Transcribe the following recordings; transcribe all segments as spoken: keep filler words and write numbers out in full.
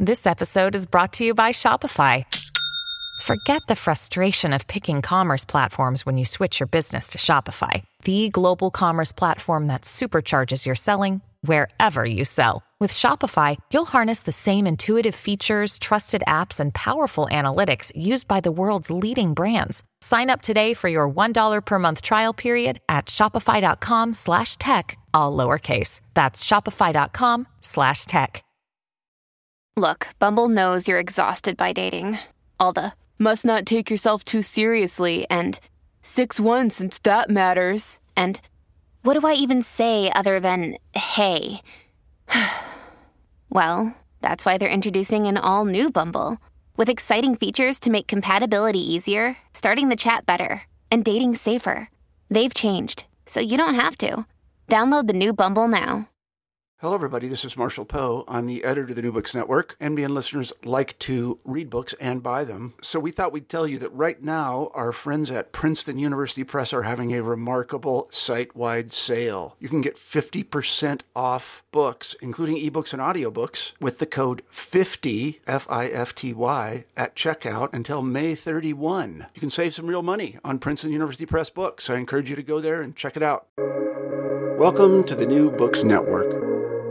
This episode is brought to you by Shopify. Forget the frustration of picking commerce platforms when you switch your business to Shopify, the global commerce platform that supercharges your selling wherever you sell. With Shopify, you'll harness the same intuitive features, trusted apps, and powerful analytics used by the world's leading brands. Sign up today for your one dollar per month trial period at shopify.com slash tech, all lowercase. That's shopify.com slash tech. Look, Bumble knows you're exhausted by dating. All the must not take yourself too seriously and six one since that matters. And what do I even say other than hey? Well, that's why they're introducing an all-new Bumble with exciting features to make compatibility easier, starting the chat better, and dating safer. They've changed, so you don't have to. Download the new Bumble now. Hello, everybody. This is Marshall Poe. I'm the editor of the New Books Network. N B N listeners like to read books and buy them. So we thought we'd tell you that right now, our friends at Princeton University Press are having a remarkable site-wide sale. You can get fifty percent off books, including ebooks and audiobooks, with the code fifty, F I F T Y, at checkout until May thirty-first. You can save some real money on Princeton University Press books. I encourage you to go there and check it out. Welcome to the New Books Network.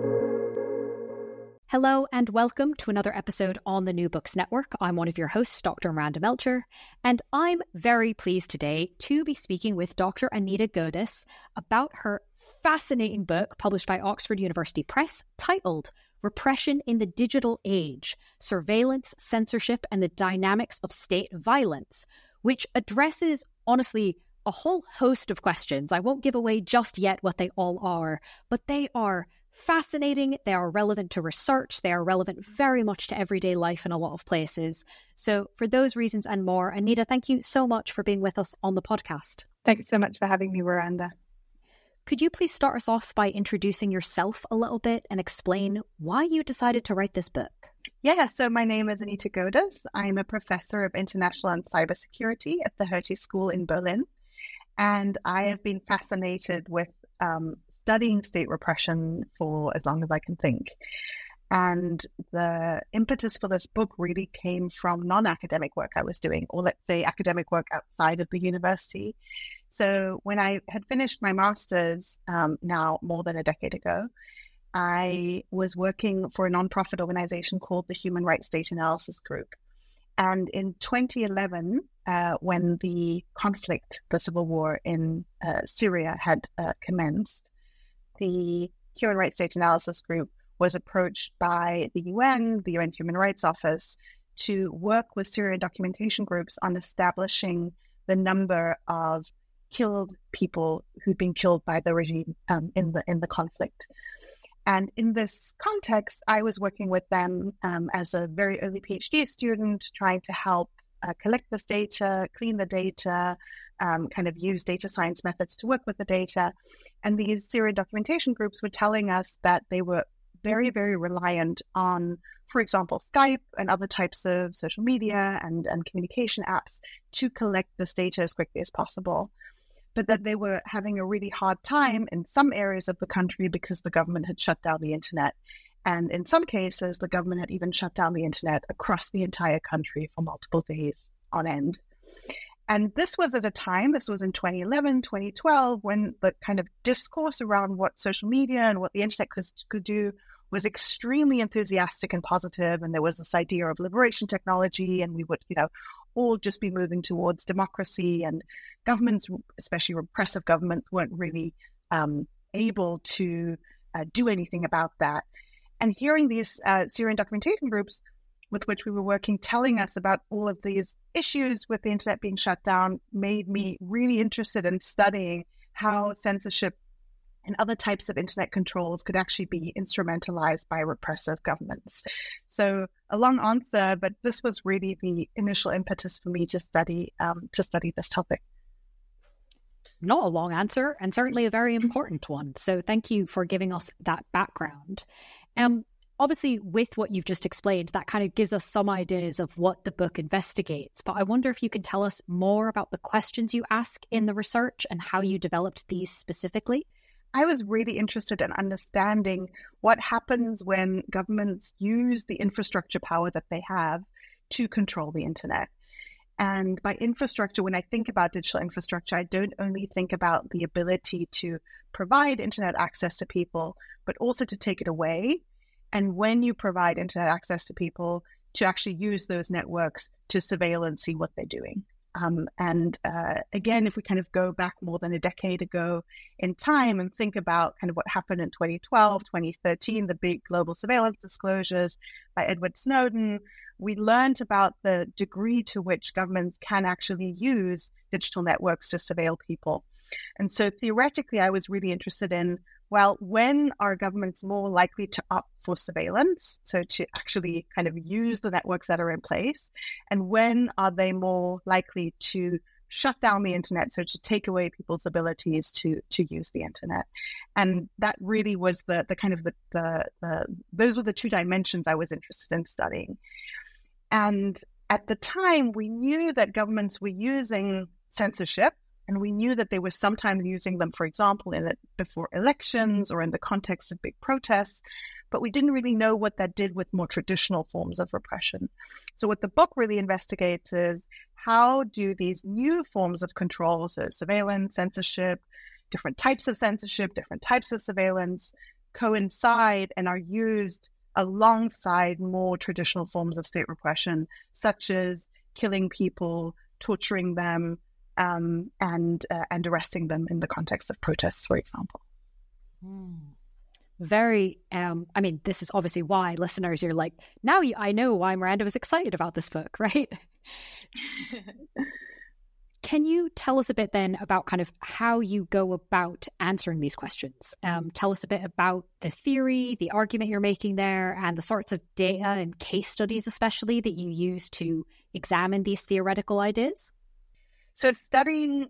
Hello and welcome to another episode on the New Books Network. I'm one of your hosts, Doctor Miranda Melcher, and I'm very pleased today to be speaking with Doctor Anita Godis about her fascinating book published by Oxford University Press titled Repression in the Digital Age: Surveillance, Censorship, and the Dynamics of State Violence, which addresses, honestly, a whole host of questions. I won't give away just yet what they all are, but they are fascinating, they are relevant to research, they are relevant very much to everyday life in a lot of places. So for those reasons and more, Anita, thank you so much for being with us on the podcast. Thanks so much for having me, Miranda. Could you please start us off by introducing yourself a little bit and explain why you decided to write this book? Yeah, so my name is Anita Godis. I'm a professor of international and cybersecurity at the Hertie School in Berlin. And I have been fascinated with um, studying state repression for as long as I can think. And the impetus for this book really came from non-academic work I was doing, or let's say academic work outside of the university. So when I had finished my master's, um, now more than a decade ago, I was working for a nonprofit organization called the Human Rights Data Analysis Group. And in twenty eleven, uh, when the conflict, the civil war in uh, Syria had uh, commenced, the Human Rights Data Analysis Group was approached by the U N, the U N Human Rights Office, to work with Syrian documentation groups on establishing the number of killed people who'd been killed by the regime um, in the in the conflict. And in this context, I was working with them um, as a very early PhD student, trying to help uh, collect this data, clean the data, um, kind of use data science methods to work with the data. And these Syrian documentation groups were telling us that they were very, very reliant on, for example, Skype and other types of social media and, and communication apps to collect this data as quickly as possible. But that they were having a really hard time in some areas of the country because the government had shut down the internet. And in some cases, the government had even shut down the internet across the entire country for multiple days on end. And this was at a time, this was in twenty eleven, twenty twelve, when the kind of discourse around what social media and what the internet could, could do was extremely enthusiastic and positive. And there was this idea of liberation technology, and we would, you know, all just be moving towards democracy, and governments, especially repressive governments, weren't really um, able to uh, do anything about that. And hearing these uh, Syrian documentation groups with which we were working, telling us about all of these issues with the internet being shut down, made me really interested in studying how censorship and other types of internet controls could actually be instrumentalized by repressive governments. So a long answer, but this was really the initial impetus for me to study um, to study this topic. Not a long answer, and certainly a very important one. So thank you for giving us that background. Um, obviously, with what you've just explained, that kind of gives us some ideas of what the book investigates. But I wonder if you can tell us more about the questions you ask in the research and how you developed these specifically. I was really interested in understanding what happens when governments use the infrastructure power that they have to control the internet. And by infrastructure, when I think about digital infrastructure, I don't only think about the ability to provide internet access to people, but also to take it away. And when you provide internet access to people, to actually use those networks to surveil and see what they're doing. Um, and uh, again, if we kind of go back more than a decade ago in time and think about kind of what happened in twenty twelve, twenty thirteen, the big global surveillance disclosures by Edward Snowden, we learned about the degree to which governments can actually use digital networks to surveil people. And so theoretically, I was really interested in, well, when are governments more likely to opt for surveillance, so to actually kind of use the networks that are in place, and when are they more likely to shut down the internet, so to take away people's abilities to to use the internet? And that really was the the kind of the, the, the those were the two dimensions I was interested in studying. And at the time, we knew that governments were using censorship, and we knew that they were sometimes using them, for example, in it before elections or in the context of big protests, but we didn't really know what that did with more traditional forms of repression. So what the book really investigates is, how do these new forms of control, so surveillance, censorship, different types of censorship, different types of surveillance, coincide and are used alongside more traditional forms of state repression, such as killing people, torturing them, um, and uh, and arresting them in the context of protests, for example. Mm. Very, um, I mean, this is obviously why listeners, you're like, now I know why Miranda was excited about this book, right? Can you tell us a bit then about kind of how you go about answering these questions? Um, tell us a bit about the theory, the argument you're making there, and the sorts of data and case studies especially that you use to examine these theoretical ideas. So studying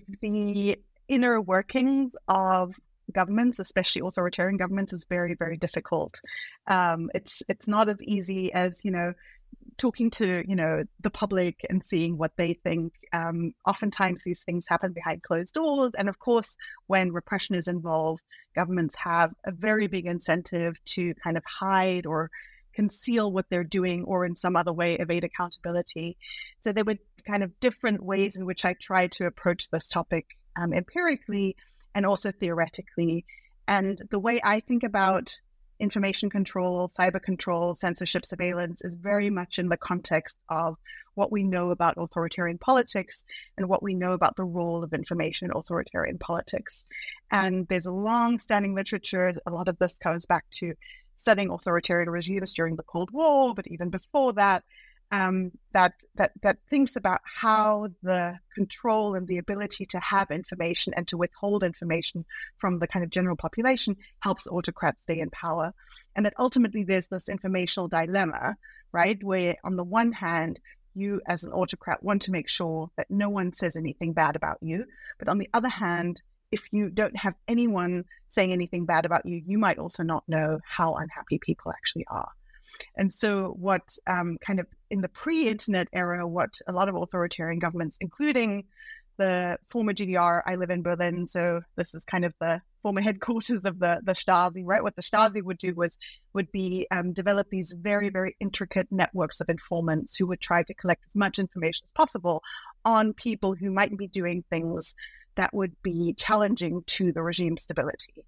the inner workings of governments, especially authoritarian governments, is very, very difficult. Um, it's it's not as easy as, you know, talking to, you know, the public and seeing what they think. Um, oftentimes these things happen behind closed doors. And of course, when repression is involved, governments have a very big incentive to kind of hide or conceal what they're doing, or in some other way evade accountability. So there were kind of different ways in which I tried to approach this topic um, empirically and also theoretically. And the way I think about information control, cyber control, censorship, surveillance is very much in the context of what we know about authoritarian politics and what we know about the role of information in authoritarian politics. And there's a long-standing literature. A lot of this goes back to studying authoritarian regimes during the Cold War, but even before that, um, that that that thinks about how the control and the ability to have information and to withhold information from the kind of general population helps autocrats stay in power. And that ultimately there's this informational dilemma, right, where on the one hand, you as an autocrat want to make sure that no one says anything bad about you. But on the other hand, if you don't have anyone saying anything bad about you, you might also not know how unhappy people actually are. And so what um, kind of in the pre-internet era, what a lot of authoritarian governments, including the former G D R, I live in Berlin, so this is kind of the former headquarters of the, the Stasi, right? What the Stasi would do was would be um, develop these very, very intricate networks of informants who would try to collect as much information as possible on people who might be doing things that would be challenging to the regime stability.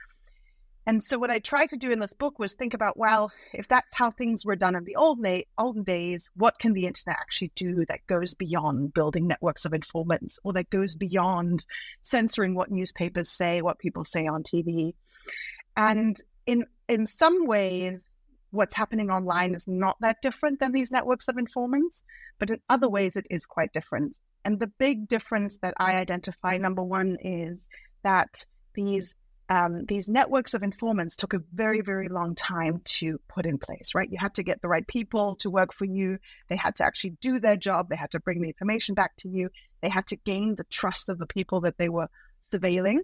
And so what I tried to do in this book was think about, well, if that's how things were done in the old na- olden days, what can the internet actually do that goes beyond building networks of informants, or that goes beyond censoring what newspapers say, what people say on T V? And in in some ways, what's happening online is not that different than these networks of informants, but in other ways it is quite different. And the big difference that I identify, number one, is that these Um, these networks of informants took a very, very long time to put in place, right? You had to get the right people to work for you. They had to actually do their job. They had to bring the information back to you. They had to gain the trust of the people that they were surveilling.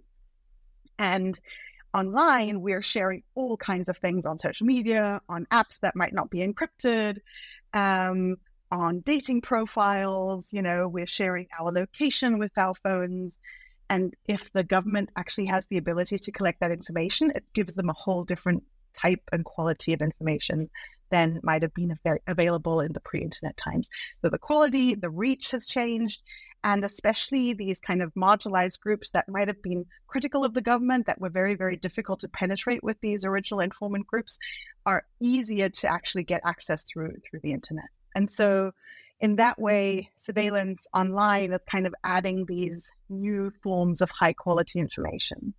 And online, we're sharing all kinds of things on social media, on apps that might not be encrypted, um, on dating profiles. You know, we're sharing our location with our phones. And if the government actually has the ability to collect that information, it gives them a whole different type and quality of information than might have been av- available in the pre-internet times. So the quality, the reach has changed, and especially these kind of marginalized groups that might have been critical of the government, that were very, very difficult to penetrate with these original informant groups, are easier to actually get access through through the internet. And so in that way, surveillance online is kind of adding these new forms of high quality information.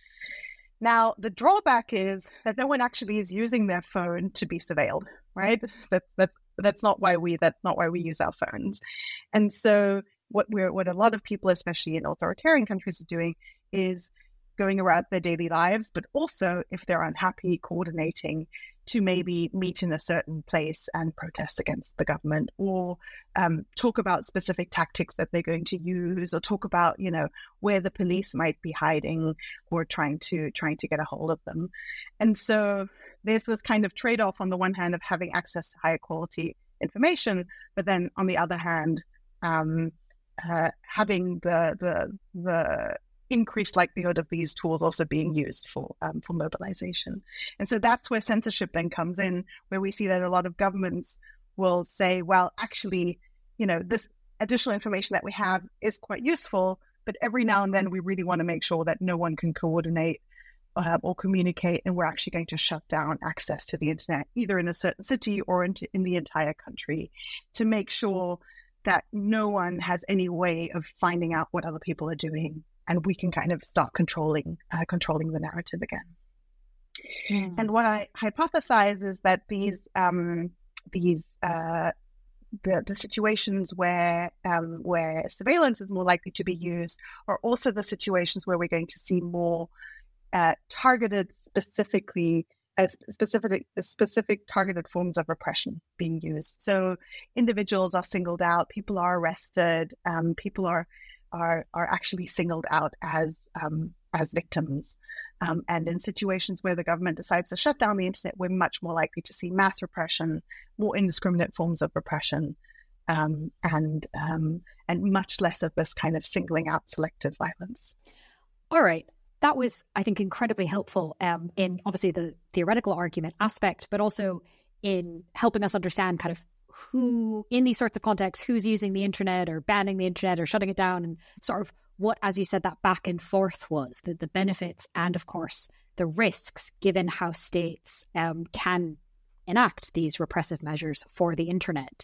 Now, the drawback is that no one actually is using their phone to be surveilled, right? That's that's that's not why we that's not why we use our phones. And so what we're what a lot of people, especially in authoritarian countries, are doing is going about their daily lives, but also, if they're unhappy, coordinating to maybe meet in a certain place and protest against the government, or um, talk about specific tactics that they're going to use, or talk about, you know, where the police might be hiding or trying to trying to get a hold of them. And so there's this kind of trade-off on the one hand of having access to higher quality information, but then on the other hand, um, uh, having the the the increased likelihood of these tools also being used for um, for mobilization. And so that's where censorship then comes in, where we see that a lot of governments will say, well, actually, you know, this additional information that we have is quite useful, but every now and then we really want to make sure that no one can coordinate uh, or communicate, and we're actually going to shut down access to the internet, either in a certain city or in, in the entire country, to make sure that no one has any way of finding out what other people are doing, and we can kind of start controlling uh, controlling the narrative again. Mm. And what I hypothesize is that these um, these uh, the, the situations where um, where surveillance is more likely to be used are also the situations where we're going to see more uh, targeted, specifically uh, specific specific targeted forms of repression being used. So individuals are singled out, people are arrested, um, people are. are are actually singled out as um, as victims. Um, and in situations where the government decides to shut down the internet, we're much more likely to see mass repression, more indiscriminate forms of repression, um, and um, and much less of this kind of singling out selective violence. All right. That was, I think, incredibly helpful um, in obviously the theoretical argument aspect, but also in helping us understand kind of who, in these sorts of contexts, who's using the internet or banning the internet or shutting it down, and sort of what, as you said, that back and forth was, the, the benefits and, of course, the risks, given how states um, can enact these repressive measures for the internet.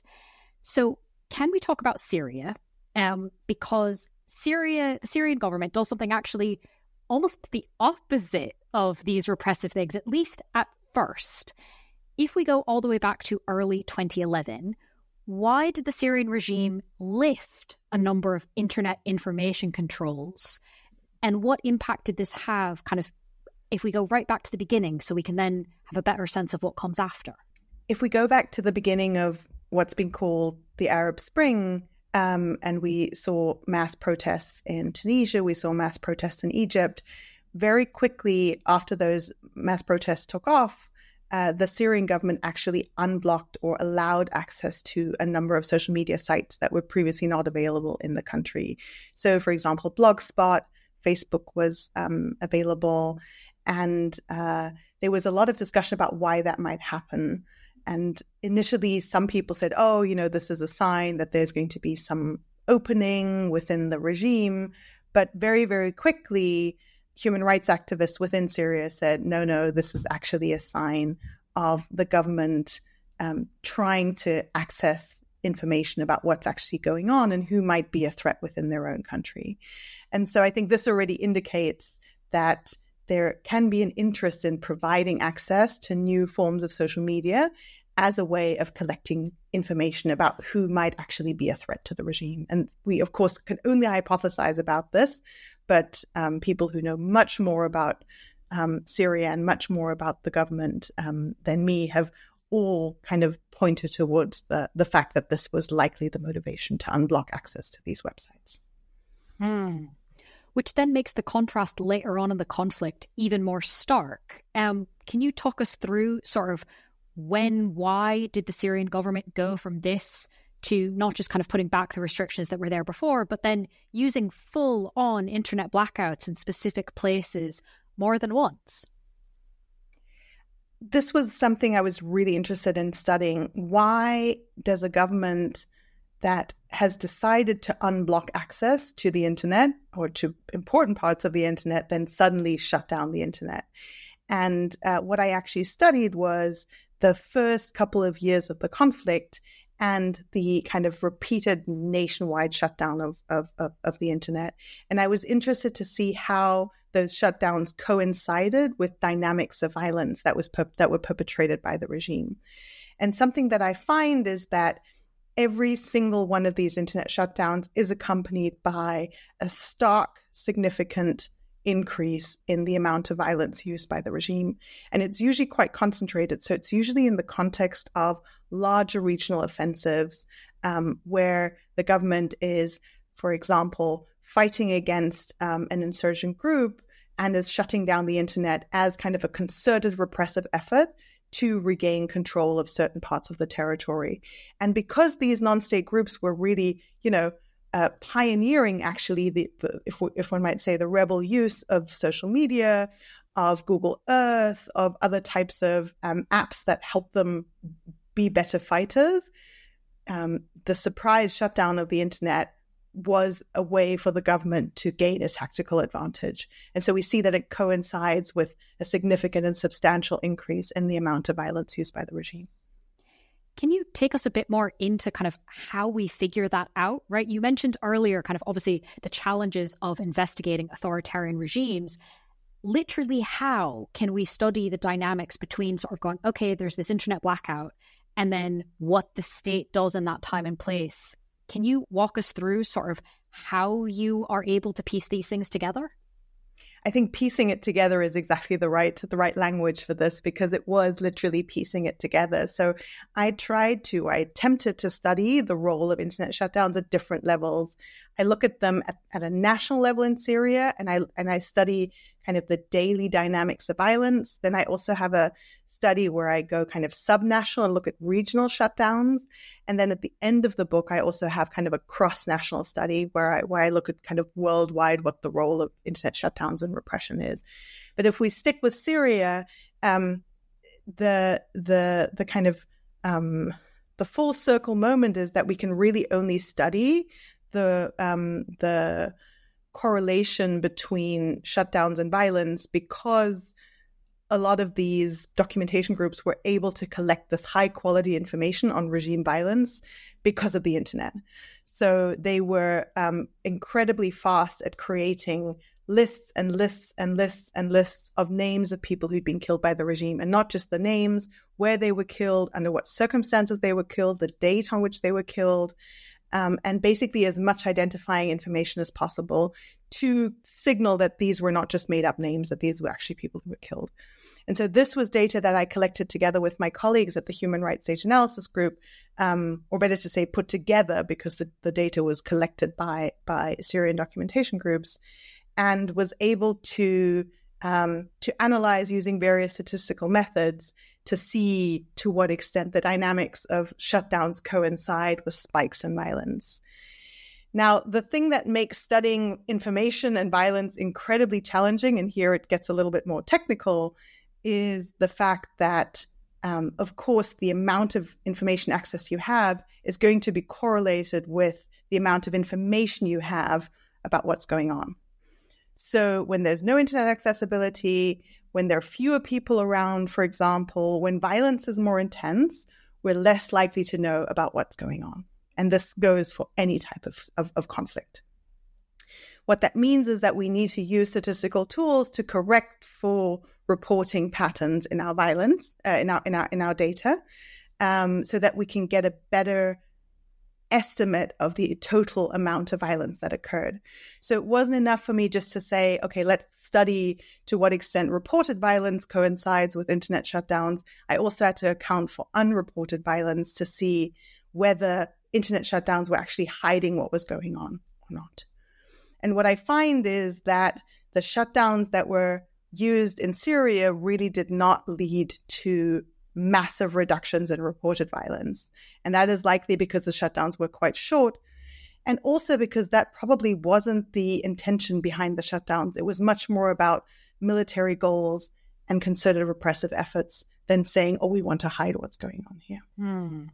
So can we talk about Syria? Um, because Syria, the Syrian government does something actually almost the opposite of these repressive things, at least at first. If we go all the way back to early twenty eleven, why did the Syrian regime lift a number of internet information controls? And what impact did this have, kind of, if we go right back to the beginning, so we can then have a better sense of what comes after? If we go back to the beginning of what's been called the Arab Spring, um, and we saw mass protests in Tunisia, we saw mass protests in Egypt, very quickly after those mass protests took off, Uh, the Syrian government actually unblocked or allowed access to a number of social media sites that were previously not available in the country. So, for example, Blogspot, Facebook was um, available, and uh, there was a lot of discussion about why that might happen. And initially, some people said, oh, you know, this is a sign that there's going to be some opening within the regime. But very, very quickly, human rights activists within Syria said, no, no, this is actually a sign of the government um, trying to access information about what's actually going on and who might be a threat within their own country. And so I think this already indicates that there can be an interest in providing access to new forms of social media as a way of collecting information about who might actually be a threat to the regime. And we, of course, can only hypothesize about this, but um, people who know much more about um, Syria and much more about the government um, than me have all kind of pointed towards the, the fact that this was likely the motivation to unblock access to these websites. Hmm. Which then makes the contrast later on in the conflict even more stark. Um, can you talk us through sort of when, why did the Syrian government go from this to not just kind of putting back the restrictions that were there before, but then using full-on internet blackouts in specific places more than once. This was something I was really interested in studying. Why does a government that has decided to unblock access to the internet or to important parts of the internet then suddenly shut down the internet? And uh, what I actually studied was the first couple of years of the conflict and the kind of repeated nationwide shutdown of, of, of, of the internet. And I was interested to see how those shutdowns coincided with dynamics of violence that was per- that were perpetrated by the regime. And something that I find is that every single one of these internet shutdowns is accompanied by a stark, significant increase in the amount of violence used by the regime. And it's usually quite concentrated. So it's usually in the context of larger regional offensives um, where the government is, for example, fighting against um, an insurgent group and is shutting down the internet as kind of a concerted repressive effort to regain control of certain parts of the territory. And because these non-state groups were really, you know, uh, pioneering actually, the, the if, if one might say, the rebel use of social media, of Google Earth, of other types of um, apps that help them be better fighters, um, the surprise shutdown of the internet was a way for the government to gain a tactical advantage. And so we see that it coincides with a significant and substantial increase in the amount of violence used by the regime. Can you take us a bit more into kind of how we figure that out, right? You mentioned earlier kind of obviously the challenges of investigating authoritarian regimes. Literally, how can we study the dynamics between sort of going, okay, there's this internet blackout, and then what the state does in that time and place? Can you walk us through sort of how you are able to piece these things together? I think piecing it together is exactly the right the right language for this, because it was literally piecing it together. So I tried to, I attempted to study the role of internet shutdowns at different levels. I look at them at, at a national level in Syria, and I and I study kind of the daily dynamics of violence. Then I also have a study where I go kind of subnational and look at regional shutdowns. And then at the end of the book, I also have kind of a cross-national study where I, where I look at kind of worldwide what the role of internet shutdowns and repression is. But if we stick with Syria, um, the the the kind of um, the full circle moment is that we can really only study the um, the correlation between shutdowns and violence because a lot of these documentation groups were able to collect this high quality information on regime violence because of the internet. So they were um, incredibly fast at creating lists and lists and lists and lists of names of people who'd been killed by the regime, and not just the names, where they were killed, under what circumstances they were killed, the date on which they were killed. Um, and basically as much identifying information as possible to signal that these were not just made up names, that these were actually people who were killed. And so this was data that I collected together with my colleagues at the Human Rights Data Analysis Group, um, or better to say put together, because the, the data was collected by, by Syrian documentation groups, and was able to, um, to analyze using various statistical methods to see to what extent the dynamics of shutdowns coincide with spikes in violence. Now, the thing that makes studying information and violence incredibly challenging, and here it gets a little bit more technical, is the fact that, um, of course, the amount of information access you have is going to be correlated with the amount of information you have about what's going on. So when there's no internet accessibility, when there are fewer people around, for example, when violence is more intense, we're less likely to know about what's going on. And this goes for any type of, of, of conflict. What that means is that we need to use statistical tools to correct for reporting patterns in our violence, uh, in our in our in our data, um, so that we can get a better estimate of the total amount of violence that occurred. So it wasn't enough for me just to say, okay, let's study to what extent reported violence coincides with internet shutdowns. I also had to account for unreported violence to see whether internet shutdowns were actually hiding what was going on or not. And what I find is that the shutdowns that were used in Syria really did not lead to massive reductions in reported violence. And that is likely because the shutdowns were quite short, and also because that probably wasn't the intention behind the shutdowns. It was much more about military goals and concerted repressive efforts than saying, oh, we want to hide what's going on here. Hmm.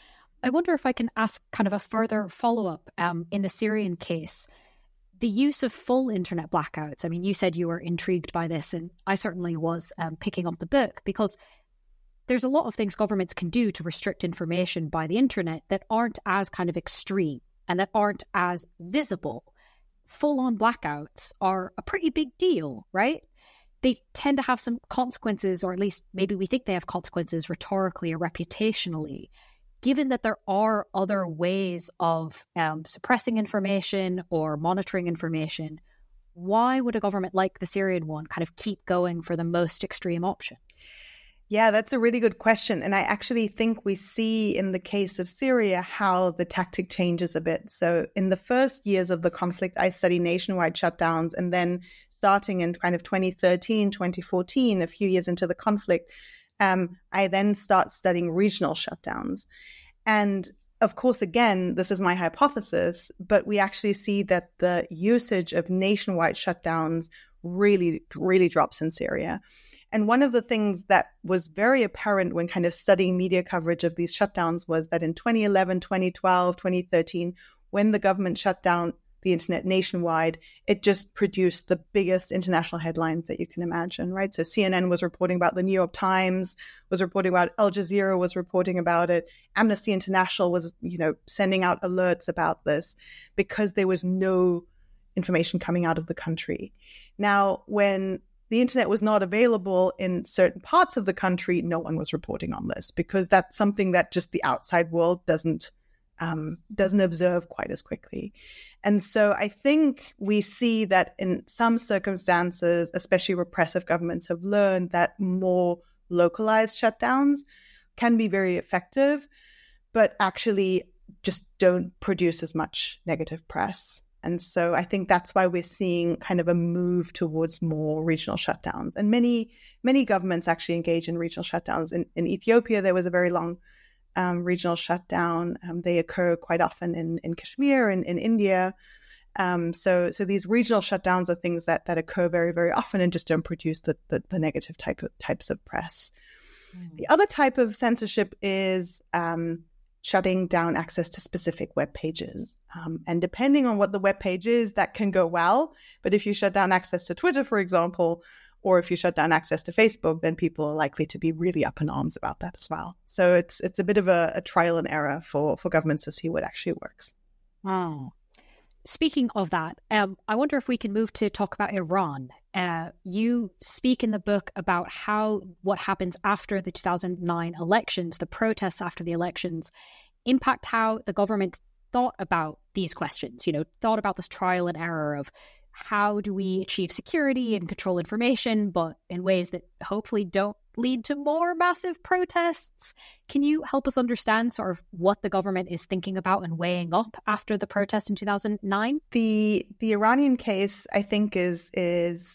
I wonder if I can ask kind of a further follow-up um, in the Syrian case. The use of full internet blackouts. I mean, you said you were intrigued by this, and I certainly was um, picking up the book, because there's a lot of things governments can do to restrict information by the internet that aren't as kind of extreme and that aren't as visible. Full-on blackouts are a pretty big deal, right? They tend to have some consequences, or at least maybe we think they have consequences rhetorically or reputationally. Given that there are other ways of um, suppressing information or monitoring information, why would a government like the Syrian one kind of keep going for the most extreme option? Yeah, that's a really good question. And I actually think we see in the case of Syria how the tactic changes a bit. So in the first years of the conflict, I studied nationwide shutdowns. And then starting in kind of twenty thirteen, twenty fourteen, a few years into the conflict, um, I then start studying regional shutdowns. And of course, again, this is my hypothesis, but we actually see that the usage of nationwide shutdowns really, really drops in Syria. And one of the things that was very apparent when kind of studying media coverage of these shutdowns was that in twenty eleven, twenty twelve, twenty thirteen, when the government shut down the internet nationwide, it just produced the biggest international headlines that you can imagine, right? So C N N was reporting about, the New York Times was reporting about, Al Jazeera was reporting about it, Amnesty International was, you know, sending out alerts about this because there was no information coming out of the country. Now, when the internet was not available in certain parts of the country, no one was reporting on this because that's something that just the outside world doesn't um, doesn't observe quite as quickly. And so I think we see that in some circumstances, especially repressive governments have learned that more localized shutdowns can be very effective, but actually just don't produce as much negative press. And so I think that's why we're seeing kind of a move towards more regional shutdowns. And many, many governments actually engage in regional shutdowns. In, in Ethiopia, there was a very long um, regional shutdown. Um, they occur quite often in, in Kashmir and in India. Um, so so these regional shutdowns are things that, that occur very, very often and just don't produce the, the, the negative type of, types of press. Mm. The other type of censorship is um, shutting down access to specific web pages. Um, and depending on what the web page is, that can go well. But if you shut down access to Twitter, for example, or if you shut down access to Facebook, then people are likely to be really up in arms about that as well. So it's it's a bit of a, a trial and error for, for governments to see what actually works. Oh. Speaking of that, um, I wonder if we can move to talk about Iran. Uh, you speak in the book about how what happens after the two thousand nine elections, the protests after the elections, impact how the government thought about these questions, you know, thought about this trial and error of how do we achieve security and control information, but in ways that hopefully don't lead to more massive protests. Can you help us understand sort of what the government is thinking about and weighing up after the protests in two thousand nine? The the Iranian case, I think, is is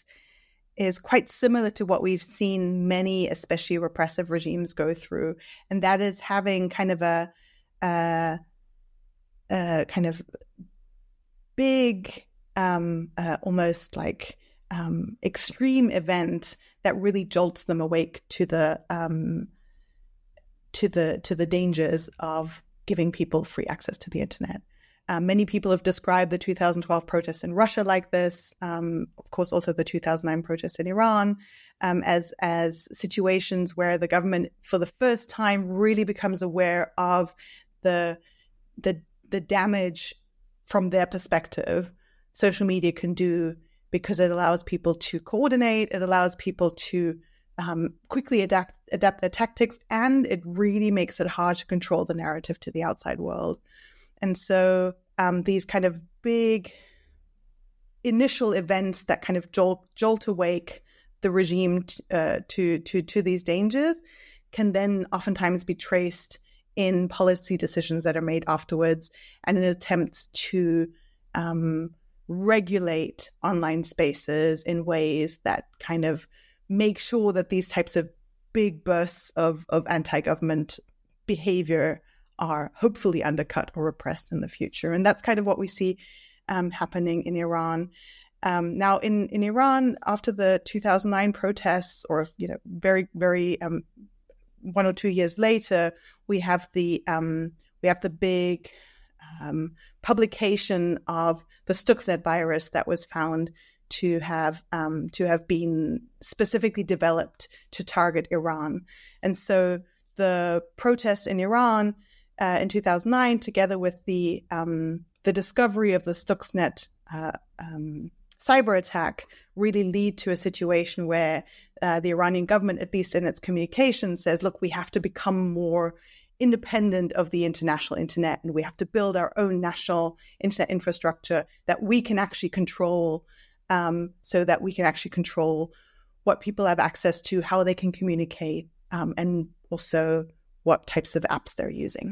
is quite similar to what we've seen many, especially repressive regimes, go through, and that is having kind of a, a, a kind of big, um, uh, almost like um, extreme event that really jolts them awake to the um, to the to the dangers of giving people free access to the internet. Uh, many people have described the two thousand twelve protests in Russia like this. Um, of course, also the two thousand nine protests in Iran um, as as situations where the government, for the first time, really becomes aware of the the the damage from their perspective social media can do, because it allows people to coordinate, it allows people to um, quickly adapt adapt their tactics, and it really makes it hard to control the narrative to the outside world. And so um, these kind of big initial events that kind of jolt, jolt awake the regime t- uh, to to to these dangers can then oftentimes be traced in policy decisions that are made afterwards, and in attempts to um, regulate online spaces in ways that kind of make sure that these types of big bursts of, of anti-government behavior are hopefully undercut or repressed in the future. And that's kind of what we see um, happening in Iran. Um, now, in, in Iran, after the two thousand nine protests, or you know, very, very um, one or two years later, we have the um, we have the big um, publication of the Stuxnet virus that was found to have um, to have been specifically developed to target Iran. And so the protests in Iran uh, in two thousand nine, together with the um, the discovery of the Stuxnet uh, um, cyber attack, really lead to a situation where uh, the Iranian government, at least in its communication, says, look, we have to become more independent of the international internet, and we have to build our own national internet infrastructure that we can actually control, um, so that we can actually control what people have access to, how they can communicate, um, and also what types of apps they're using.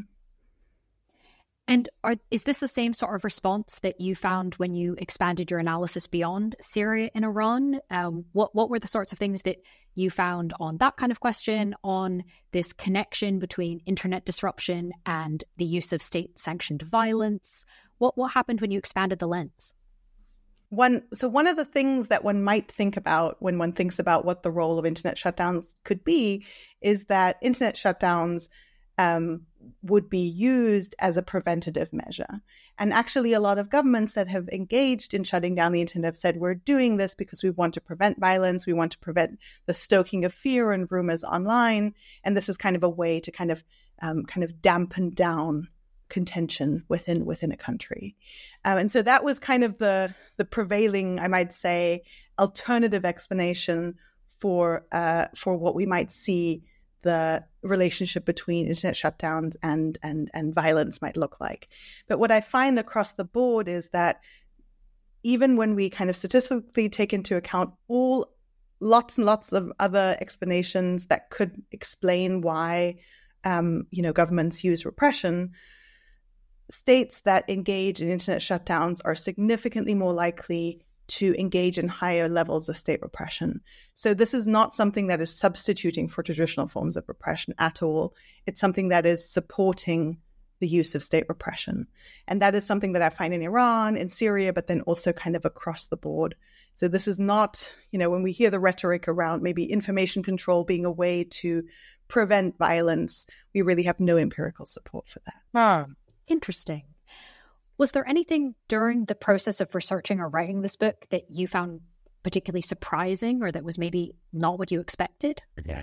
And are, is this the same sort of response that you found when you expanded your analysis beyond Syria and Iran? Um, what what were the sorts of things that you found on that kind of question, on this connection between internet disruption and the use of state-sanctioned violence? What what happened when you expanded the lens? One, so one of the things that one might think about when one thinks about what the role of internet shutdowns could be is that internet shutdowns um, would be used as a preventative measure. And actually, a lot of governments that have engaged in shutting down the internet have said, we're doing this because we want to prevent violence, we want to prevent the stoking of fear and rumors online. And this is kind of a way to kind of um, kind of dampen down contention within within a country. Um, and so that was kind of the the prevailing, I might say, alternative explanation for uh, for what we might see the relationship between internet shutdowns and, and, and violence might look like. But what I find across the board is that even when we kind of statistically take into account all lots and lots of other explanations that could explain why um, you know, governments use repression, states that engage in internet shutdowns are significantly more likely to engage in higher levels of state repression. So this is not something that is substituting for traditional forms of repression at all. It's something that is supporting the use of state repression. And that is something that I find in Iran, in Syria, but then also kind of across the board. So this is not, you know, when we hear the rhetoric around maybe information control being a way to prevent violence, we really have no empirical support for that. Ah, interesting. Was there anything during the process of researching or writing this book that you found particularly surprising or that was maybe not what you expected? Yeah.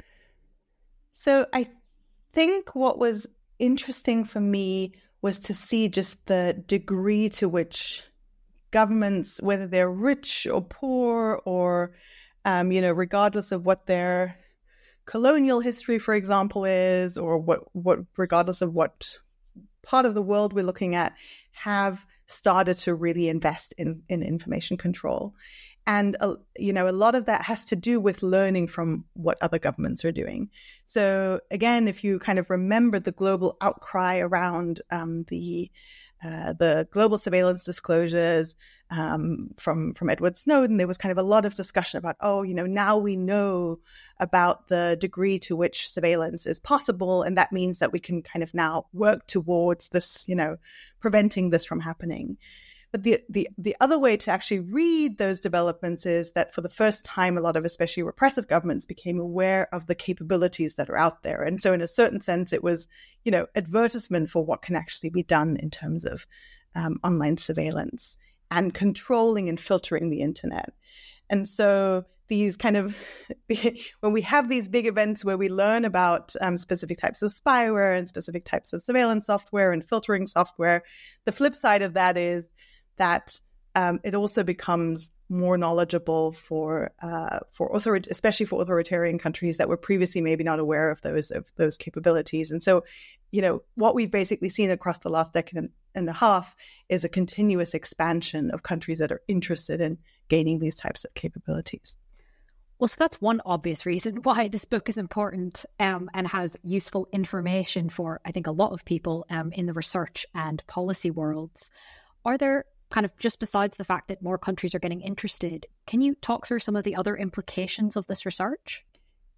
So I think what was interesting for me was to see just the degree to which governments, whether they're rich or poor or, um, you know, regardless of what their colonial history, for example, is, or what, what regardless of what part of the world we're looking at, have started to really invest in, in information control. And, uh, you know, a lot of that has to do with learning from what other governments are doing. So again, if you kind of remember the global outcry around um, the uh, the global surveillance disclosures um, from, from Edward Snowden, there was kind of a lot of discussion about, oh, you know, now we know about the degree to which surveillance is possible. And that means that we can kind of now work towards this, you know, preventing this from happening. But the, the the other way to actually read those developments is that for the first time, a lot of especially repressive governments became aware of the capabilities that are out there. And so in a certain sense, it was, you know, advertisement for what can actually be done in terms of um, online surveillance and controlling and filtering the internet. And so these kind of, when we have these big events where we learn about um, specific types of spyware and specific types of surveillance software and filtering software, the flip side of that is that um, it also becomes more knowledgeable for uh, for author- especially for authoritarian countries that were previously maybe not aware of those of those capabilities. And so, you know, what we've basically seen across the last decade and a half is a continuous expansion of countries that are interested in gaining these types of capabilities. Well, so that's one obvious reason why this book is important um, and has useful information for, I think, a lot of people um, in the research and policy worlds. Are there kind of, just besides the fact that more countries are getting interested, can you talk through some of the other implications of this research?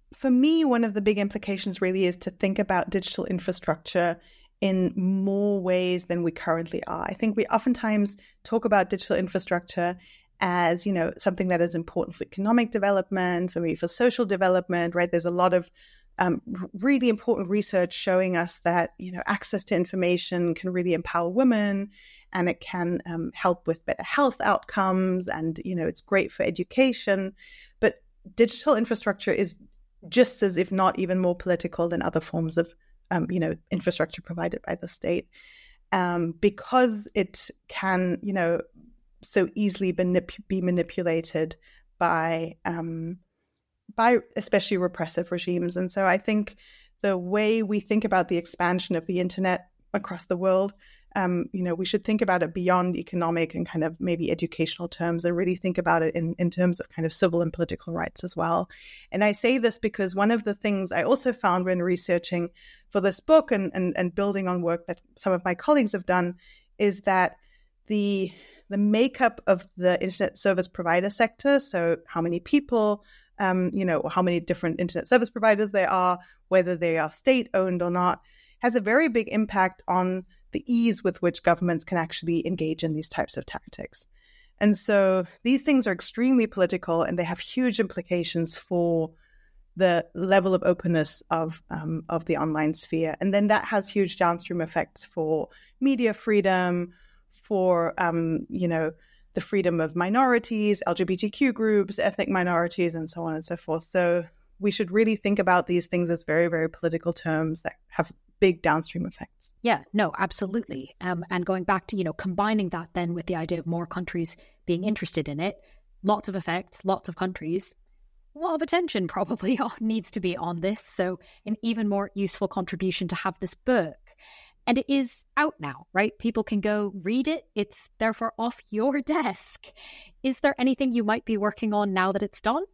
for me, one of the big implications really is to think about digital infrastructure in more ways than we currently are. I think we oftentimes talk about digital infrastructure as, you know, something that is important for economic development, for me, for social development, right? There's a lot of um, really important research showing us that, you know, access to information can really empower women, and it can um, help with better health outcomes, and, you know, it's great for education. But digital infrastructure is just as, if not even more political than other forms of Um, you know, infrastructure provided by the state, um, because it can, you know, so easily manip- be manipulated by, um, by especially repressive regimes. And so I think the way we think about the expansion of the internet across the world, um, you know, we should think about it beyond economic and kind of maybe educational terms, and really think about it in, in terms of kind of civil and political rights as well. And I say this because one of the things I also found when researching for this book and, and, and building on work that some of my colleagues have done is that the the makeup of the internet service provider sector, so how many people, um, you know, or how many different internet service providers there are, whether they are state-owned or not, has a very big impact on the ease with which governments can actually engage in these types of tactics. And so these things are extremely political, and they have huge implications for the level of openness of um, of the online sphere. And then that has huge downstream effects for media freedom, for, um, you know, the freedom of minorities, L G B T Q groups, ethnic minorities, and so on and so forth. So we should really think about these things as very, very political terms that have big downstream effects. Yeah, no, absolutely. Um, and going back to, you know, combining that then with the idea of more countries being interested in it, lots of effects, lots of countries, a lot of attention probably needs to be on this. So an even more useful contribution to have this book. And it is out now, right? People can go read it. It's therefore off your desk. Is there anything you might be working on now that it's done?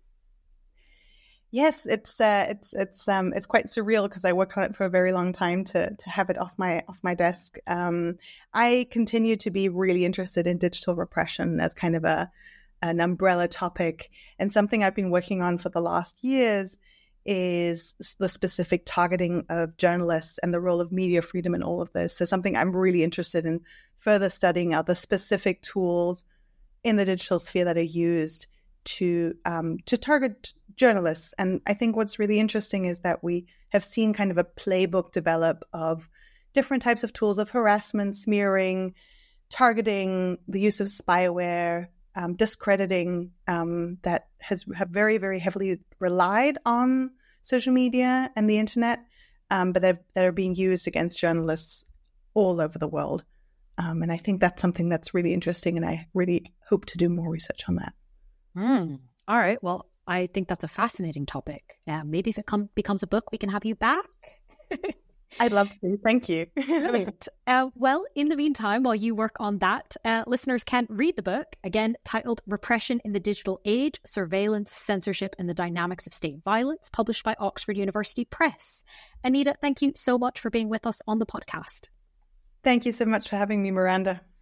Yes, it's uh, it's it's um it's quite surreal because I worked on it for a very long time to to have it off my off my desk. Um, I continue to be really interested in digital repression as kind of a an umbrella topic, and something I've been working on for the last years is the specific targeting of journalists and the role of media freedom in all of this. So something I'm really interested in further studying are the specific tools in the digital sphere that are used to um, to target journalists. And I think what's really interesting is that we have seen kind of a playbook develop of different types of tools of harassment, smearing, targeting, the use of spyware, um, discrediting, um, that has have very, very heavily relied on social media and the internet, um, but that are being used against journalists all over the world. Um, and I think that's something that's really interesting, and I really hope to do more research on that. Mm. All right. Well, I think that's a fascinating topic. Uh, maybe if it com- becomes a book, we can have you back. I'd love to. Thank you. Brilliant. Uh, well, in the meantime, while you work on that, uh, listeners can read the book, again, titled Repression in the Digital Age, Surveillance, Censorship and the Dynamics of State Violence, published by Oxford University Press. Anita, thank you so much for being with us on the podcast. Thank you so much for having me, Miranda.